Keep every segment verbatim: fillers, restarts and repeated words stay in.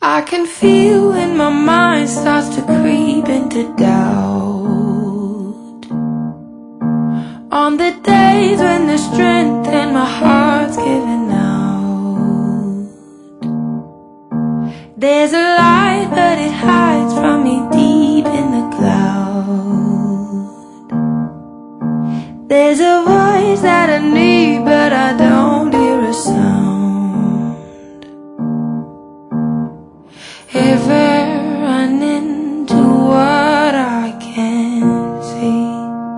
I can feel when my mind starts to creep into doubt. On the days when the strength in my heart's giving out, there's a light but it hides from me deep in the cloud. There's a voice that I need but I don't hear a sound. Ever run into what I can't see,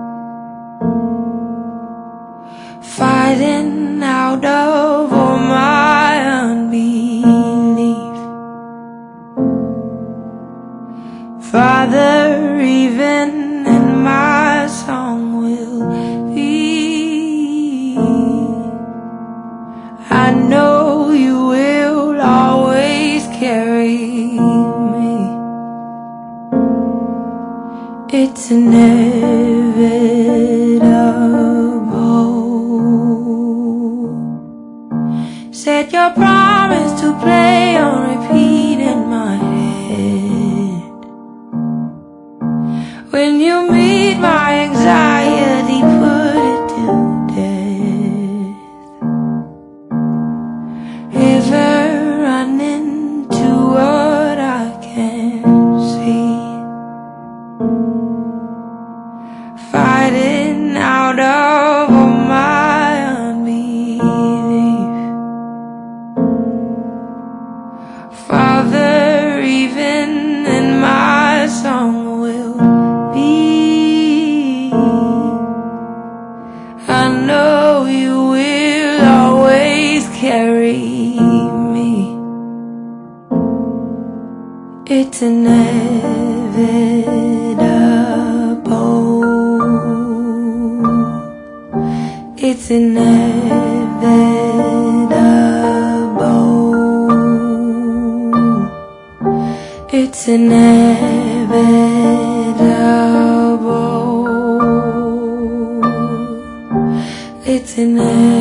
fighting out of all my unbelief. Father, even in my song will be, I know you will always carry me. It's inevitable. Set your promise to play on repeat in my head. When you meet my anxiety, put it to death. Ever run into what I can't see, fighting out of all my unbelief. Father, even in my song will be, I know you will always carry me. It's inevitable. It's inevitable. It's inevitable. It's inevitable.